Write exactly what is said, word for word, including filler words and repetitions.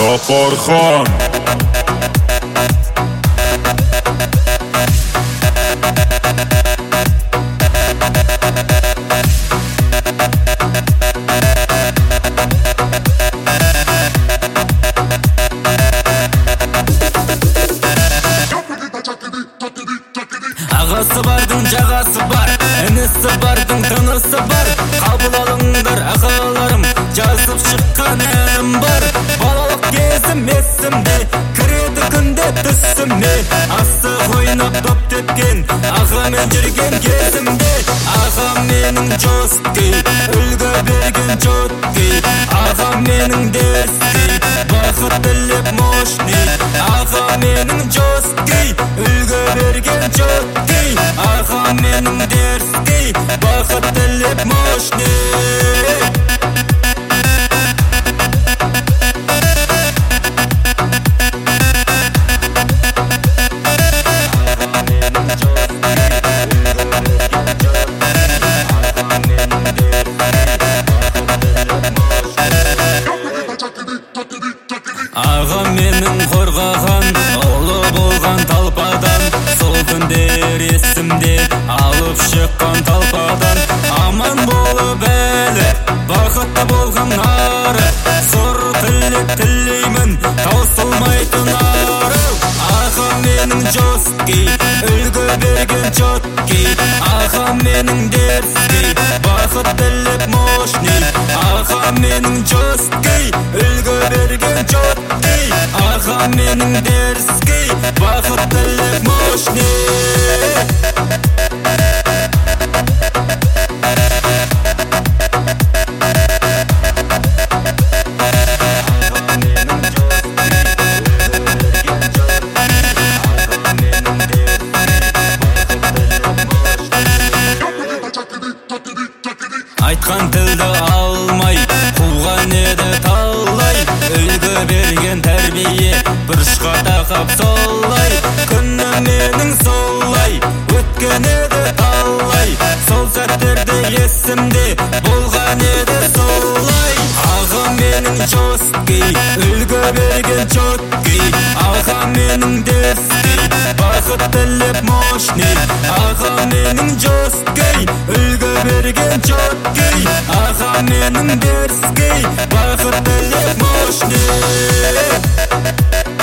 Сапархан. Ағасы бардың жағасы бар, інісі бардың тынысы бар. Қабыл алыңдар ағаларым, жазып шыққан әнім бар. Балалық кезім есімде, кіреді күнде түсіме. Асық ойнап доп тепкен, ағамен жүрген кезімде. Ағам менің жосткей, үлгі берген жоткей. Ағам менің дерскей, бақыт тілеп мощный. Ағам менің жосткей, үлгі берген жоткей. Ағам менің дерскей, бақыт тілеп мощный. Ағам менің қорғаған, ұлы болған талпадан. Сол күндер есімде, алып шыққан талпадан. Аман болып әлі, бақытты болған ары. Зор тілек тілеймін, таусылмайтын ары. Ағам менің жосткей, үлгі берген жоткей. Ағам менің дерскей, бақыт тілеп мощный. Ағам менің жосткей, үлгі берген жоткей. Ағам менің дерскей, бақыт тілеп мощный. Айтқан тілді алмай, қуған еді талай. Үлгі берген тәрбие, бұрышқа тақап солай. Күні менің солай, өткен еді талай. Сол сәттерде есімде, болған еді солай. Ағам менің жосткей, үлгі берген жоткей. Ағам менің дерскей, бақыт тілеп мощный. Ағам менің жосткей, үлгі берген жоткей. Ағам менің дерскей, бақыт тілеп мощный.